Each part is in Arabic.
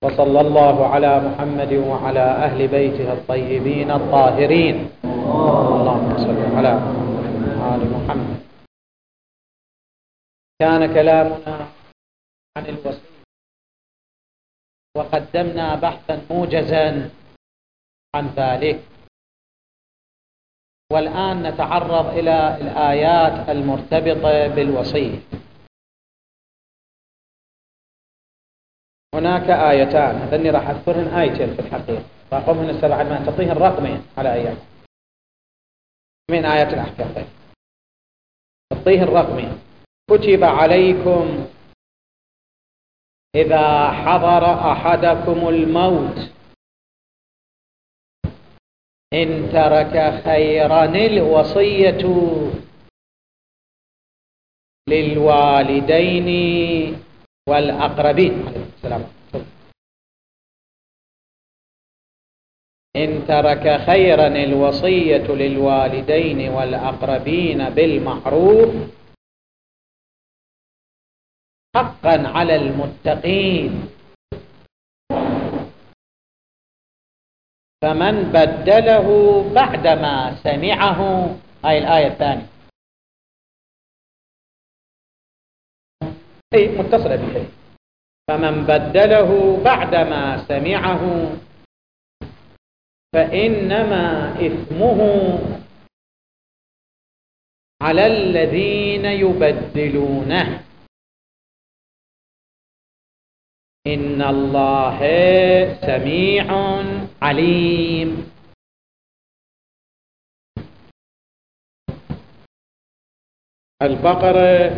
وصلى الله على محمد وعلى أهل بيته الطيبين الطاهرين. اللهم صل على آل محمد. كان كلامنا عن الوصية، وقدمنا بحثا موجزا عن ذلك، والآن نتعرض إلى الآيات المرتبطة بالوصية. هناك آيتان، هذني راح أذكرهن آيتين في الحقيقة، رقمهن السبعة ما تعطيهن رقمين على آيات من آيات الأحكام. تعطيهن رقمين: كتب عليكم إذا حضر أحدكم الموت إن ترك خيرا الوصية للوالدين والأقربين. السلام. إن ترك خيرا الوصية للوالدين والأقربين بالمعروف حقا على المتقين، فمن بدله بعدما سمعه. هاي الآية الثانية هي متصلة بشيء. فمن بدله بعدما سمعه فإنما إثمه على الذين يبدلونه، إن الله سميع عليم. البقرة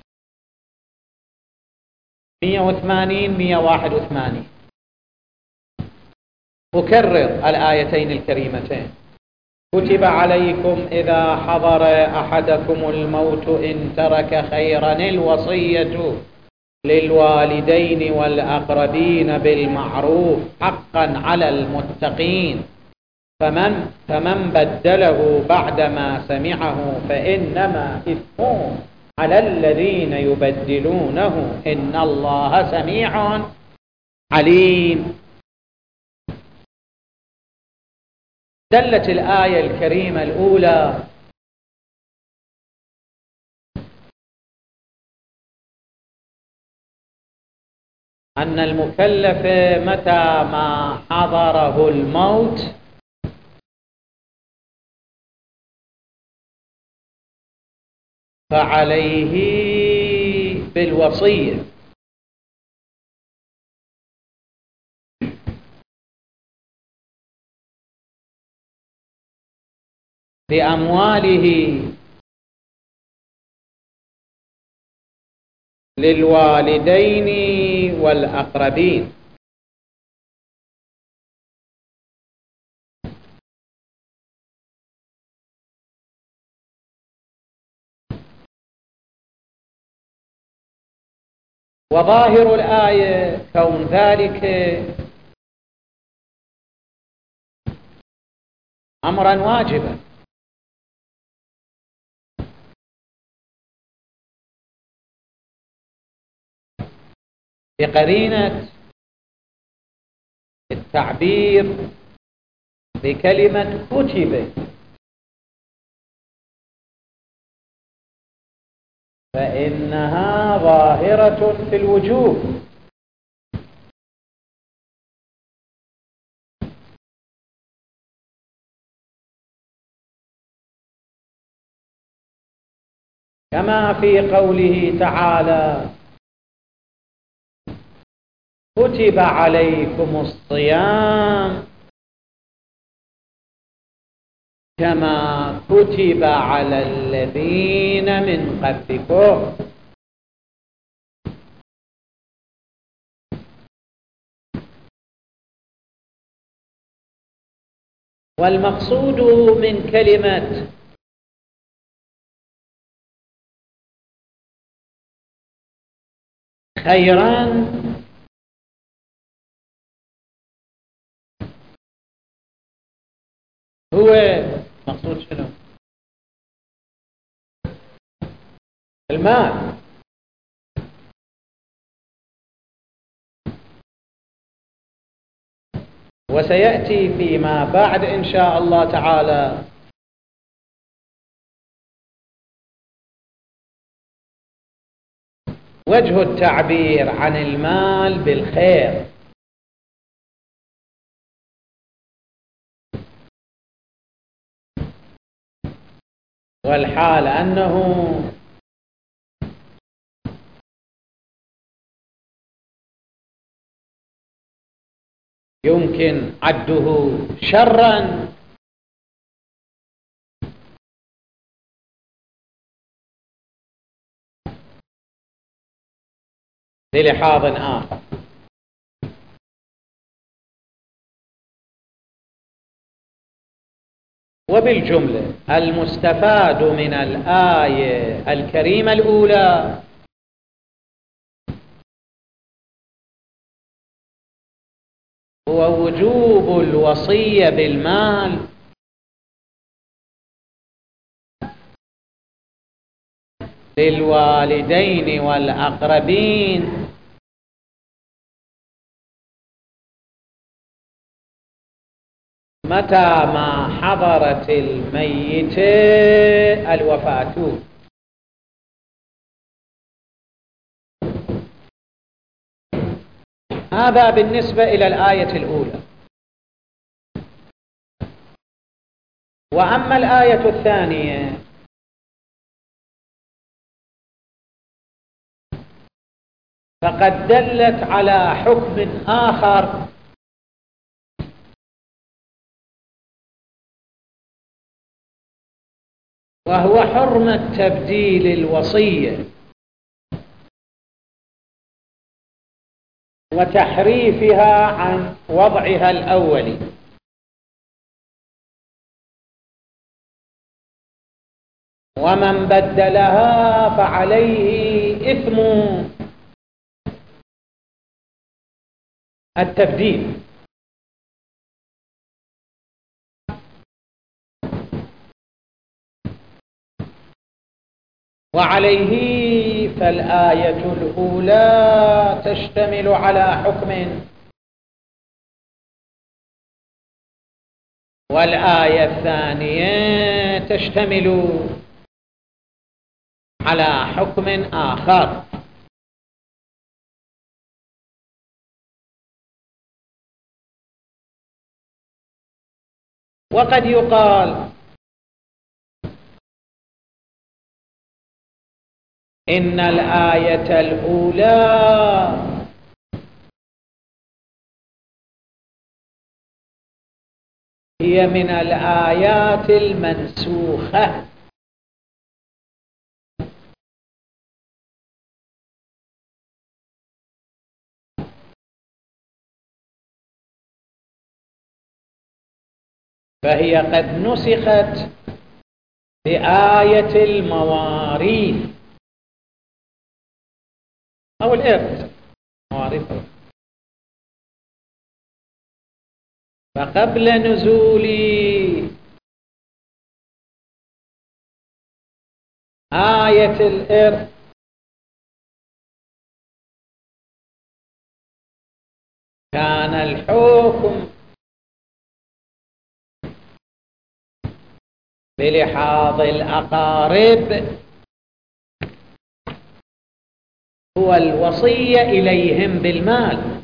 180-181. أكرر الآيتين الكريمتين: كتب عليكم إذا حضر أحدكم الموت إن ترك خيرا الوصية للوالدين والأقربين بالمعروف حقا على المتقين، فمن بدله بعدما سمعه فإنما إثمه على الذين يبدلونه، إن الله سميع عليم. دلت الآية الكريمة الأولى أن المكلف متى ما حضره الموت فعليه بالوصية بأمواله للوالدين والأقربين. وظاهر الآية كون ذلك أمرا واجبا، بقرينة التعبير بكلمة كتب، فإنها ظاهرة في الوجوب، كما في قوله تعالى: كتب عليكم الصيام كما كتب على الذين من قبلكم. والمقصود من كلمة خيرا هو مقصود شنو؟ المال. وسيأتي فيما بعد إن شاء الله تعالى وجه التعبير عن المال بالخير. والحال أنه يمكن عده شرا للحاظ آخر. وبالجملة المستفاد من الآية الكريمة الأولى هو وجوب الوصية بالمال للوالدين والأقربين متى ما حضرت الميت الوفاة. هذا بالنسبة إلى الآية الأولى. وأما الآية الثانية فقد دلت على حكم آخر وهو حرمة تبديل الوصية وتحريفها عن وضعها الأولي. ومن بدلها فعليه إثم التبديل. وعليه فالآية الأولى تشتمل على حكم والآية الثانية تشتمل على حكم آخر. وقد يقال إن الآية الأولى هي من الآيات المنسوخة، فهي قد نسخت بآية المواريث أو الإرث، مواريث. فقبل نزول آية الإرث كان الحكم بلحاظ الأقارب هو الوصية إليهم بالمال.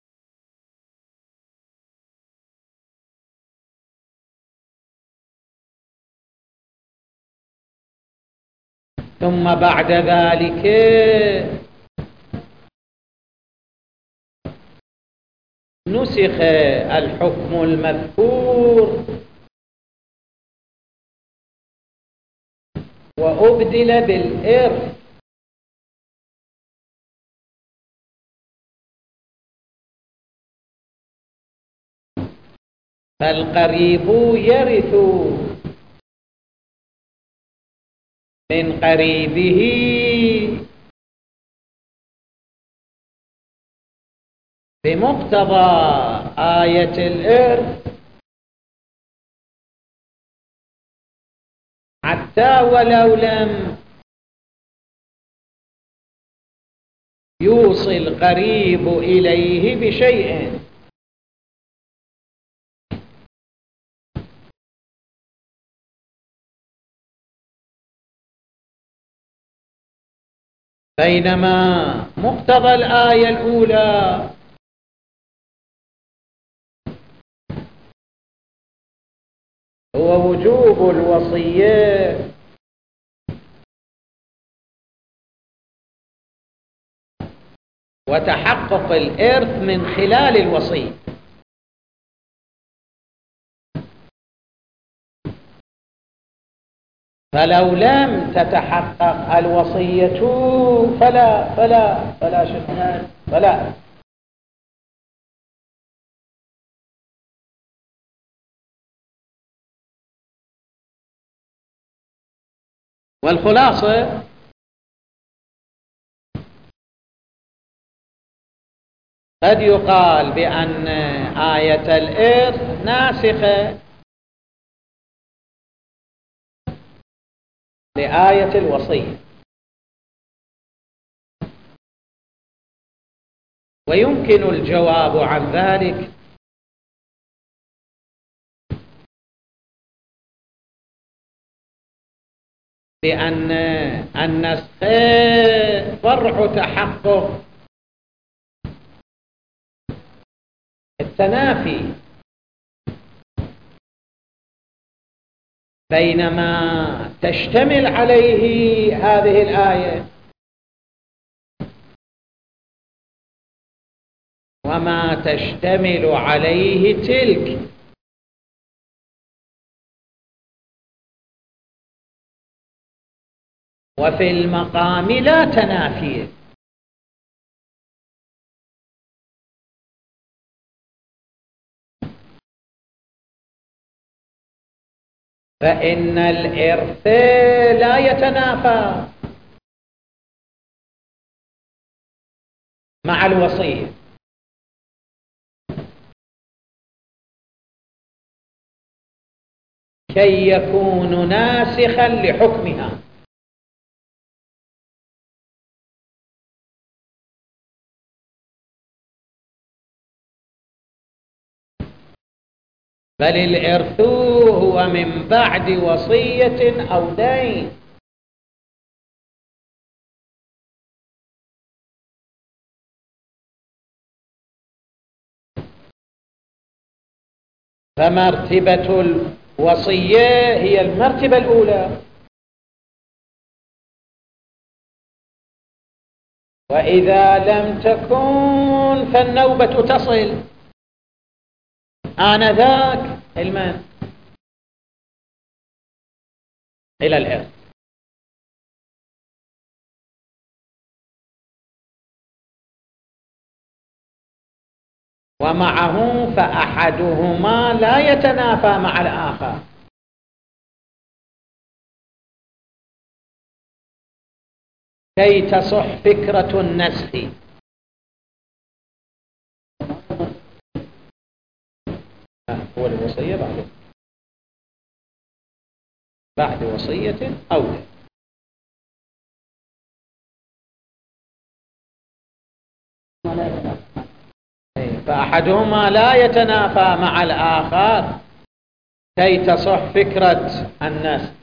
ثم بعد ذلك نسخ الحكم المذكور وأبدل بالإرث، فالقريب يرث من قريبه بمقتضى آية الإرث حتى ولو لم يوصي القريب إليه بشيء. بينما مقتضى الآية الأولى هو وجوب الوصية وتحقق الإرث من خلال الوصية. فلو لم تتحقق الوصية فلا شيء فلا. والخلاصة قد يقال بأن آية الإرث ناسخة لآية الوصية، ويمكن الجواب عن ذلك بأن النسخ فرع تحقق التنافي، بينما تشتمل عليه هذه الآية وما تشتمل عليه تلك. وفي المقام لا تنافي، فإن الإرث لا يتنافى مع الوصية، كي يكون ناسخا لحكمها. بل الإرث هو من بعد وصية أو دين. فمرتبة الوصية هي المرتبة الأولى، وإذا لم تكن فالنوبة تصل آنذاك إلى الإرث. ومعه فأحدهما لا يتنافى مع الآخر، كي تصح فكرة النسخ. هو الوصية بعد وصية أو دين. فأحدهما لا يتنافى مع الآخر كي تصح فكرة النسخ.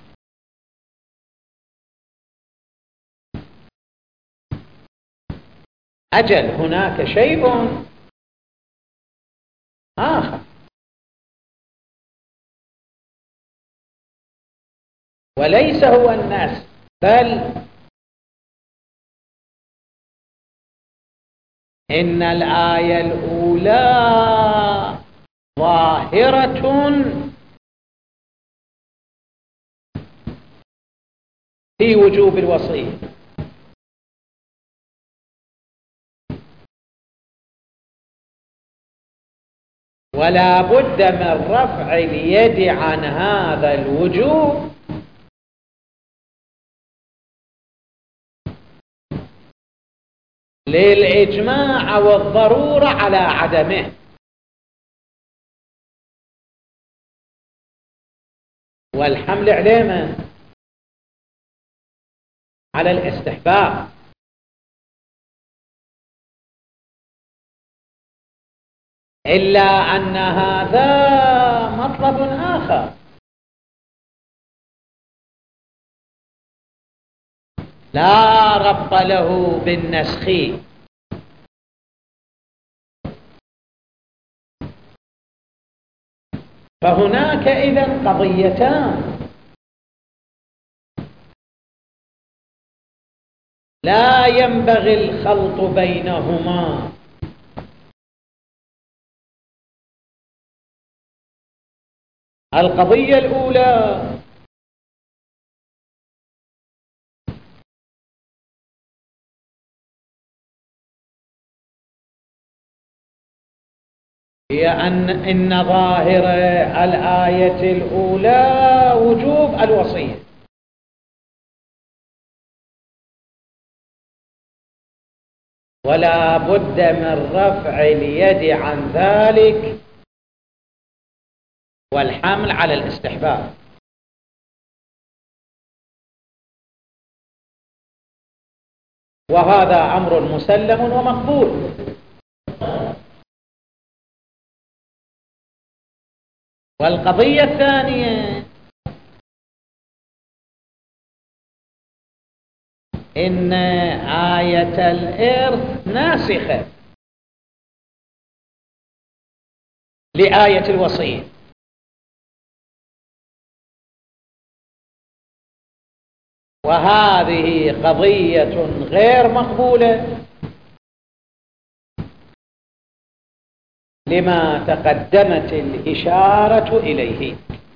أجل هناك شيء آخر، وليس هو النسخ، بل إن الآية الأولى ظاهرة في وجوب الوصية، ولا بد من رفع اليد عن هذا الوجوب للإجماع والضرورة على عدمه، والحمل عليه على الاستحباب. إلا أن هذا مطلب آخر، لا ربط له بالنسخ. فهناك إذن قضيتان لا ينبغي الخلط بينهما. القضية الأولى هي إن ظاهر الآية الأولى وجوب الوصية، ولا بد من رفع اليد عن ذلك والحمل على الاستحباب. وهذا أمر مسلم ومقبول. والقضية الثانية إن آية الإرث ناسخة لآية الوصية، وهذه قضية غير مقبولة لما تقدمت الإشارة إليه.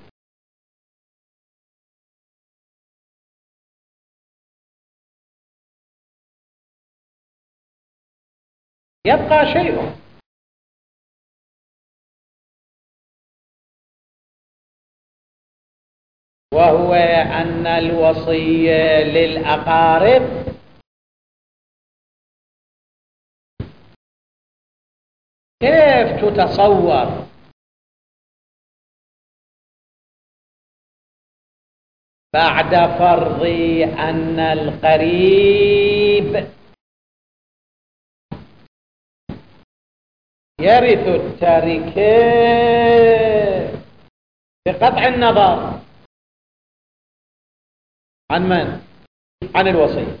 يبقى شيء، وهو أن الوصية للأقارب كيف تتصور بعد فرض أن القريب يرث التركة بقطع النظر عن من؟ عن الوصي.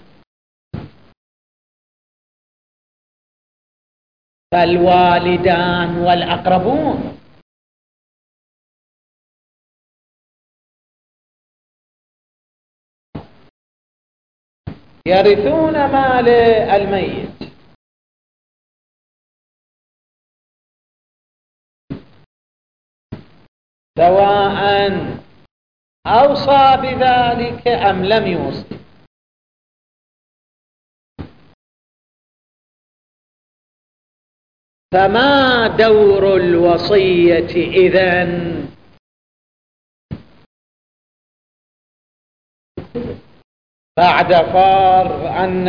فالوالدان والأقربون يرثون مال الميت، سواء أوصى بذلك أم لم يوصي. فما دور الوصية إذن؟ بعد فرض أن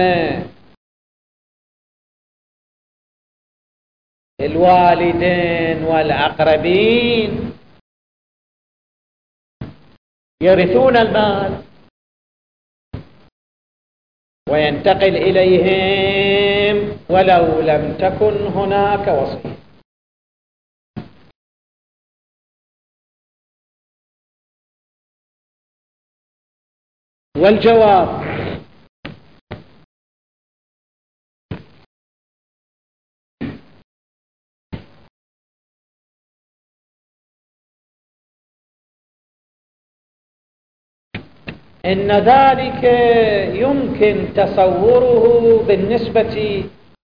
الوالدين والأقربين يرثون المال وينتقل إليهم ولو لم تكن هناك وصية. والجواب إن ذلك يمكن تصوره بالنسبة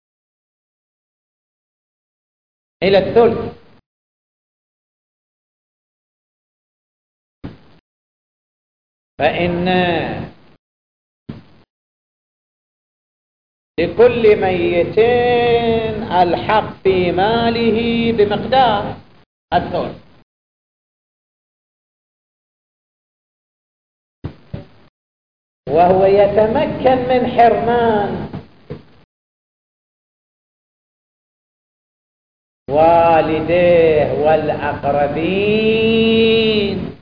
إلى الثلث، فإن لكل ميت الحق في ماله بمقدار الثلث، وهو يتمكن من حرمان والديه والأقربين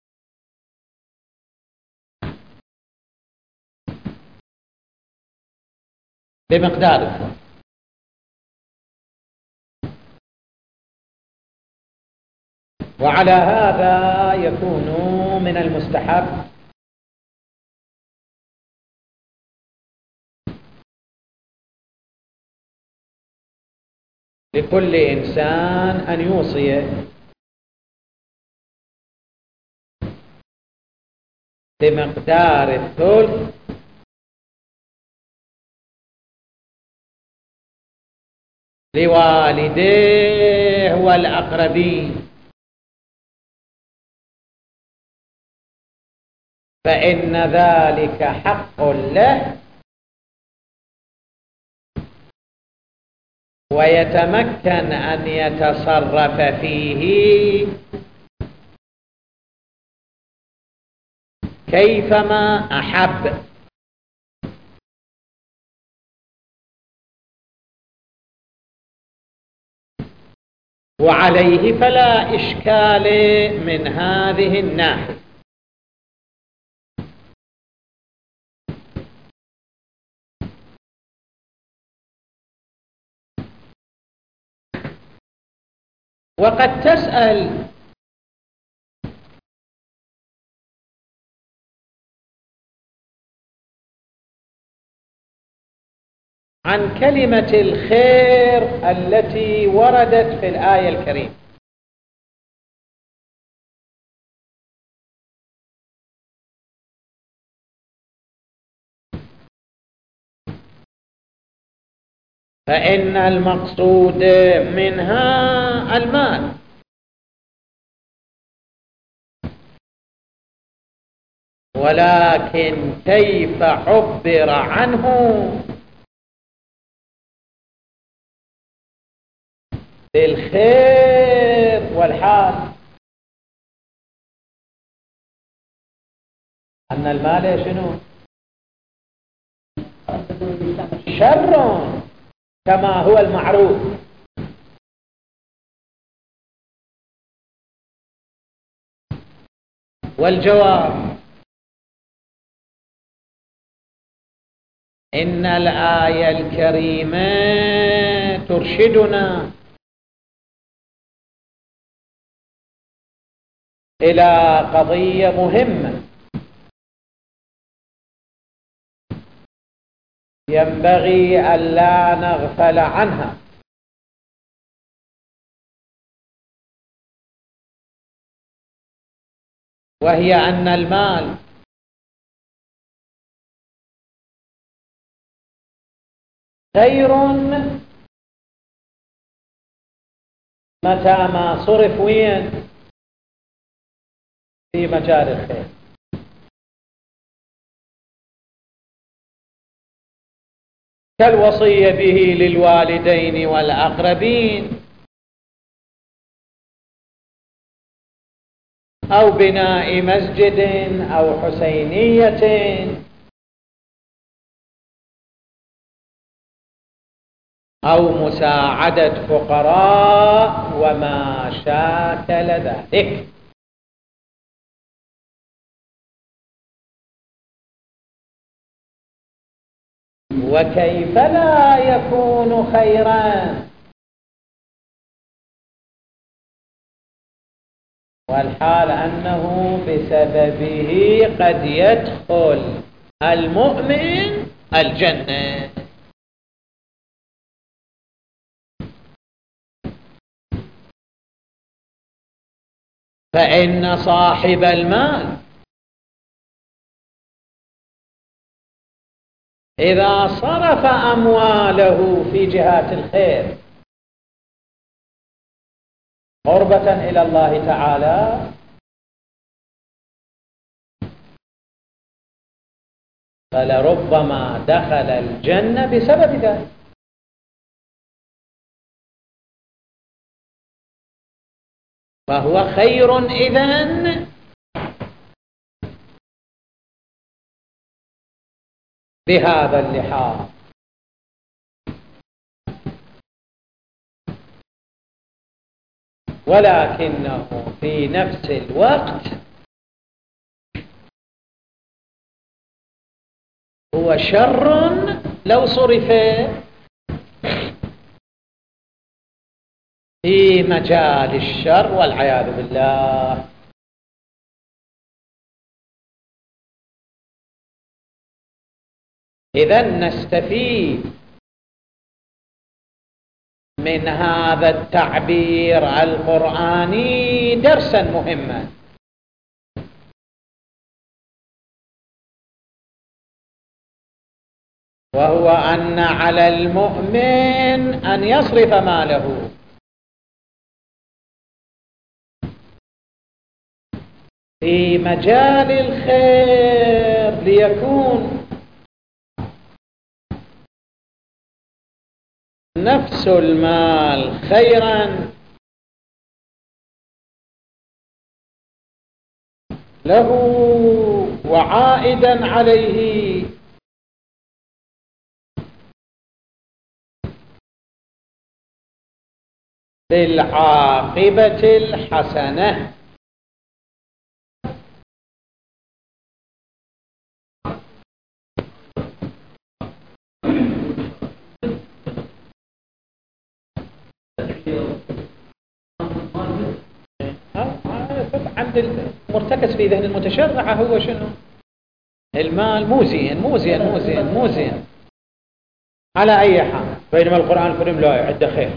بمقدار الثلث. وعلى هذا يكون من المستحب لكل إنسان أن يوصي بمقدار الثلث لوالديه والأقربين، فإن ذلك حق له ويتمكن أن يتصرف فيه كيفما أحب. وعليه فلا إشكال من هذه الناحية. وقد تسأل عن كلمة الخير التي وردت في الآية الكريمة، فإن المقصود منها المال، ولكن كيف عبر عنه بالخير والحال، أن المال شنو؟ شر كما هو المعروف. والجواب إن الآية الكريمة ترشدنا إلى قضية مهمة ينبغي ألا نغفل عنها، وهي أن المال خير متى ما صرف وين؟ في مجال الخير. كالوصية به للوالدين والأقربين، أو بناء مسجد أو حسينية، أو مساعدة فقراء وما شاكل ذلك. وكيف لا يكون خيرا؟ والحال أنه بسببه قد يدخل المؤمن الجنة. فإن صاحب المال إذا صرف أمواله في جهات الخير قربة إلى الله تعالى فلربما دخل الجنة بسبب ذلك. فهو خير إذن بهذا اللحاظ. ولكنه في نفس الوقت هو شر لو صرف في مجال الشر والعياذ بالله. إذن نستفيد من هذا التعبير القرآني درسا مهما، وهو أن على المؤمن أن يصرف ماله في مجال الخير ليكون نفس المال خيرا له وعائدا عليه بالعاقبة الحسنة. عند المرتكز في ذهن المتشرع هو شنو؟ المال مو زين مو زين مو زين مو زين على أي حال، بينما القرآن الكريم لا يعد خير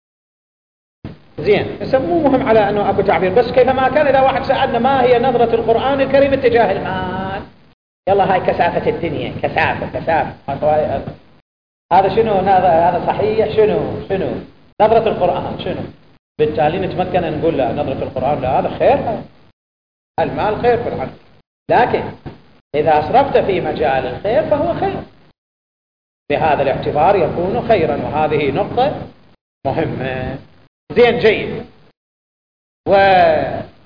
زين. بس مو مهم على أنه أكو تعبير، بس كيفما كان إذا واحد سألنا ما هي نظرة القرآن الكريم اتجاه المال، يلا هاي كثافة الدنيا، كثافة هذا شنو؟ هذا صحيح؟ شنو نظرة القرآن؟ شنو؟ بالتالي نتمكن أن نقول لا، نظرة القرآن لا، هذا خير، المال خير في العقل، لكن إذا أسرفت في مجال الخير فهو خير، بهذا الاعتبار يكون خيرا، وهذه نقطة مهمة. زين جيد. وفي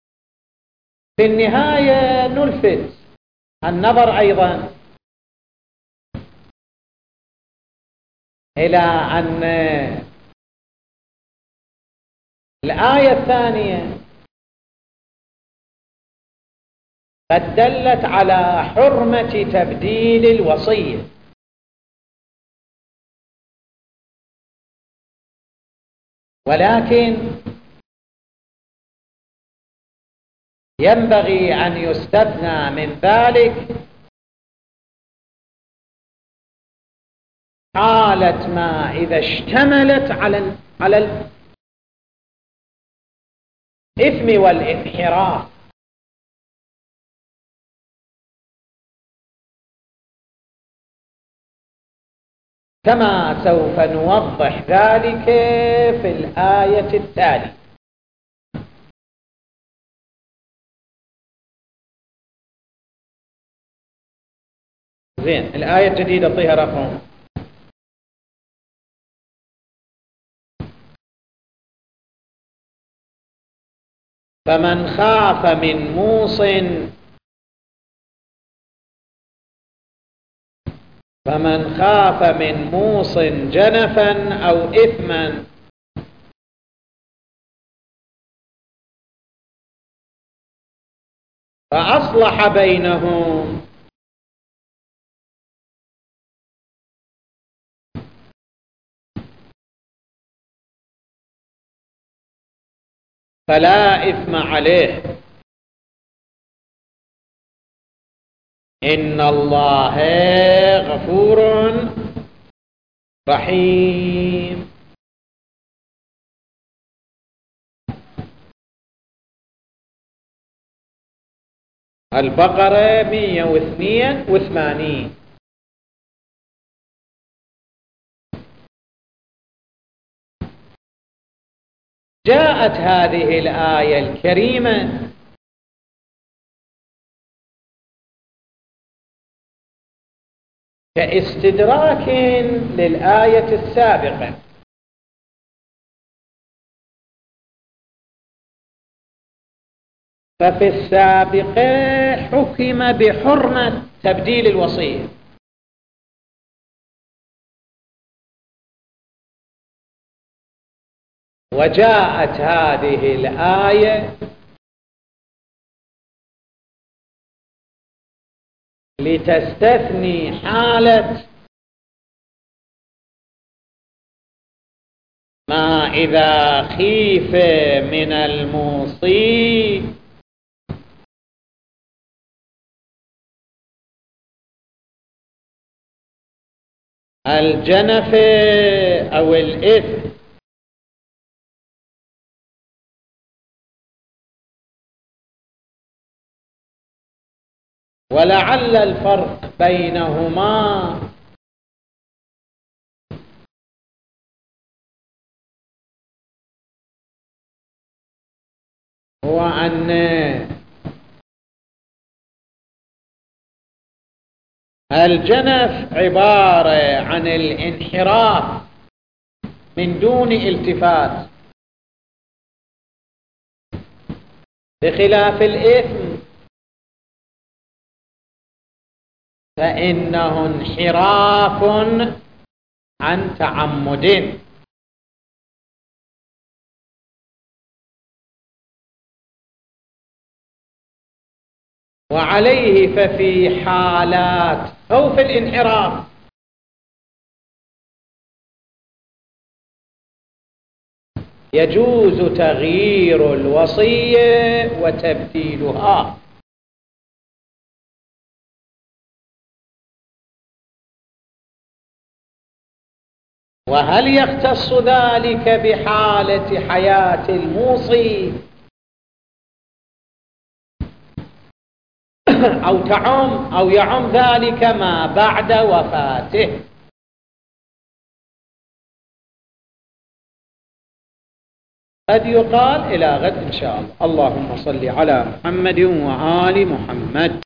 النهاية نلفت النظر أيضا إلى أن الآية الثانية قد دلت على حرمة تبديل الوصية، ولكن ينبغي أن يستثنى من ذلك حالة ما إذا اشتملت على الإثم والانحراف، كما سوف نوضح ذلك في الآية التالية. زين، الآية الجديدة اعطيها رقم. فمن خاف من موص جنفا أو إثما فأصلح بينهم فلا إثم عليه، إن الله غفور رحيم. البقرة 182. جاءت هذه الآية الكريمة كاستدراك للآية السابقة، ففي السابقة حكم بحرمة تبديل الوصية، وجاءت هذه الآية لتستثني حالة ما إذا خيف من الموصي الجنف أو الإثم، ولعل الفرق بينهما هو أن الجنف عبارة عن الانحراف من دون التفات، بخلاف الإثم فإنه انحراف عن تعمد. وعليه ففي حالات خوف الانحراف يجوز تغيير الوصية وتبديلها. وهل يختص ذلك بحالة حياة الموصي أو يعم ذلك ما بعد وفاته؟ قد يقال إلى غد إن شاء الله. اللهم صل على محمد وآل محمد.